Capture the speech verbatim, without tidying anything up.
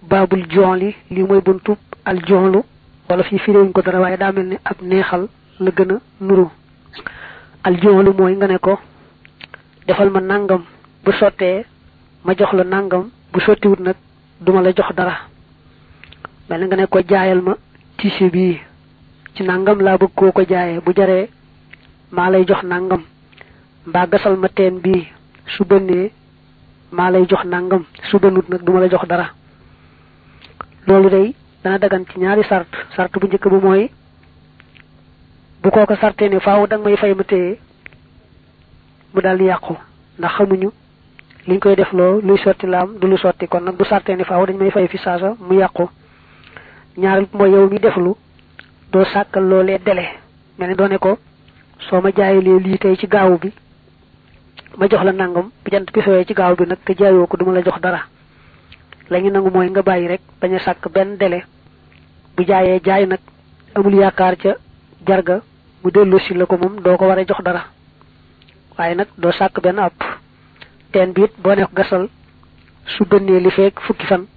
babul jonli li moy buntu al jonlu wala fi firéwuñ ko dara waye da melni ab neexal la gëna nuru al jonlu moy nga ne ko defal ma nangam bu soté ma jox la nangam bu soti wut nak duma la jox dara mel nga ne ko jaayal ma tissé bi ci nangam la bëgg ko ko jaayé bu jaré ma lay jox nangam mba gasal ma teen bi su bënné ma lay jox nangam su bënut nak duma la jox dara lolu day dana dagan ci ñaari sart sart bu ñëk bu moy bu koko sarté né faaw dag may fay ma té mu dal yaqku ndax xamuñu liñ koy def lo luy sorti lam du lu sorti kon nak bu sarté né faaw dañ may fay fi saasa mu yaqku ñaaral moy yow mi deflu do sakal lolé délé melni do né ko soma jaayé li tay ci gaaw bi ma jox la nangam bu jant bi fewé ci gaaw bi nak te jaayoo ko duma la jox dara lañu nangu moy nga bayyi rek baña sak ben délé bu jaayé jaay nak amul yaakar ca jarga bu delu ci la ko mom do ko wara jox dara waye nak do sak ben app ten bit bo nek gasal su gënné li fek fukki fan